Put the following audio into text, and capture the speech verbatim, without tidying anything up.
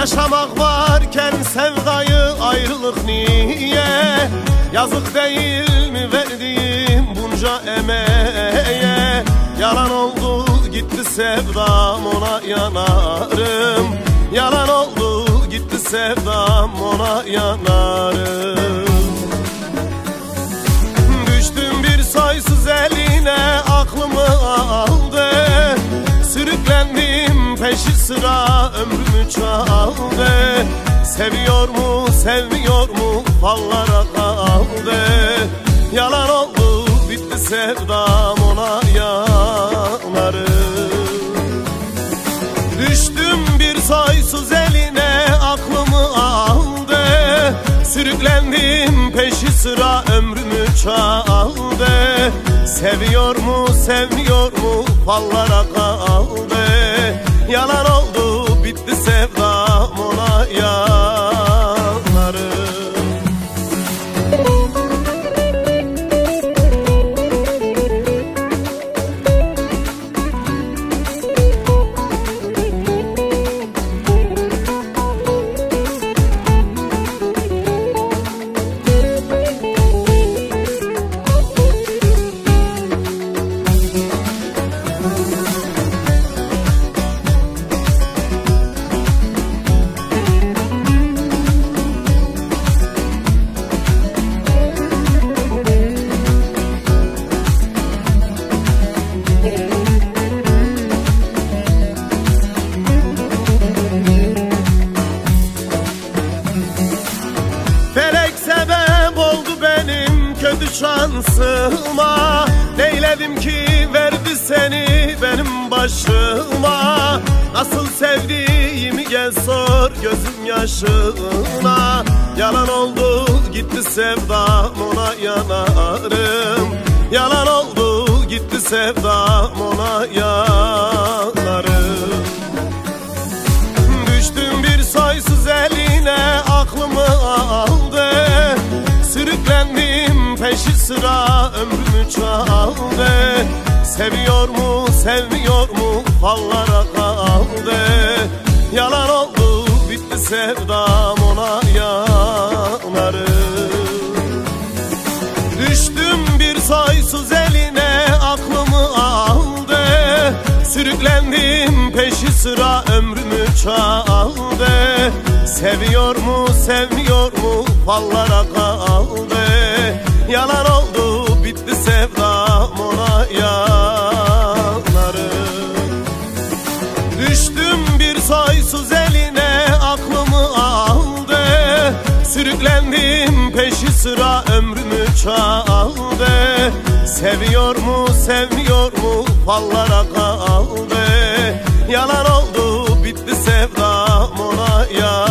Yaşamak varken sevdayı ayrılık niye? Yazık değil mi verdiğim bunca emeğe? Yalan oldu gitti sevdam, ona yanarım. Yalan oldu gitti sevdam, ona yanarım. Düştüm bir soysuz eline, aklımı aldı. Sürüklendim peşi sıra, ömrümü çaldı. Seviyor mu sevmiyor mu fallara kaldı. Yalan oldu bitti sevdam, ona yanarım. Düştüm bir soysuz eline, aklımı aldı. Sürüklendim peşi sıra, ömrümü çaldı. Seviyor mu sevmiyor mu fallara kaldı. Yalan oldu bitti sevdam, ona yanarım. Kötü şansıma, neyledim ki verdi seni benim başıma. Nasıl sevdiğimi gel sor gözüm yaşına. Yalan oldu gitti sevdam, ona yanarım. Yalan oldu gitti sevdam, ona yanarım. Düştüm bir soysuz eline, aklımı aldı. Sürüklendim peşi sıra, ömrümü çaldı. Seviyor mu sevmiyor mu fallara kaldı. Yalan oldu bitti sevdam, ona yanarım. Düştüm bir soysuz eline, aklımı aldı. Sürüklendim peşi sıra, ömrümü çaldı. Seviyor mu sevmiyor mu fallara kaldı. Yalan oldu bitti sevdam, ona yanarım. Düştüm bir soysuz eline, aklımı aldı. Sürüklendim peşi sıra, ömrümü çaldı. Seviyor mu sevmiyor mu fallara kaldı. Yalan oldu bitti sevdam, ona yanarım.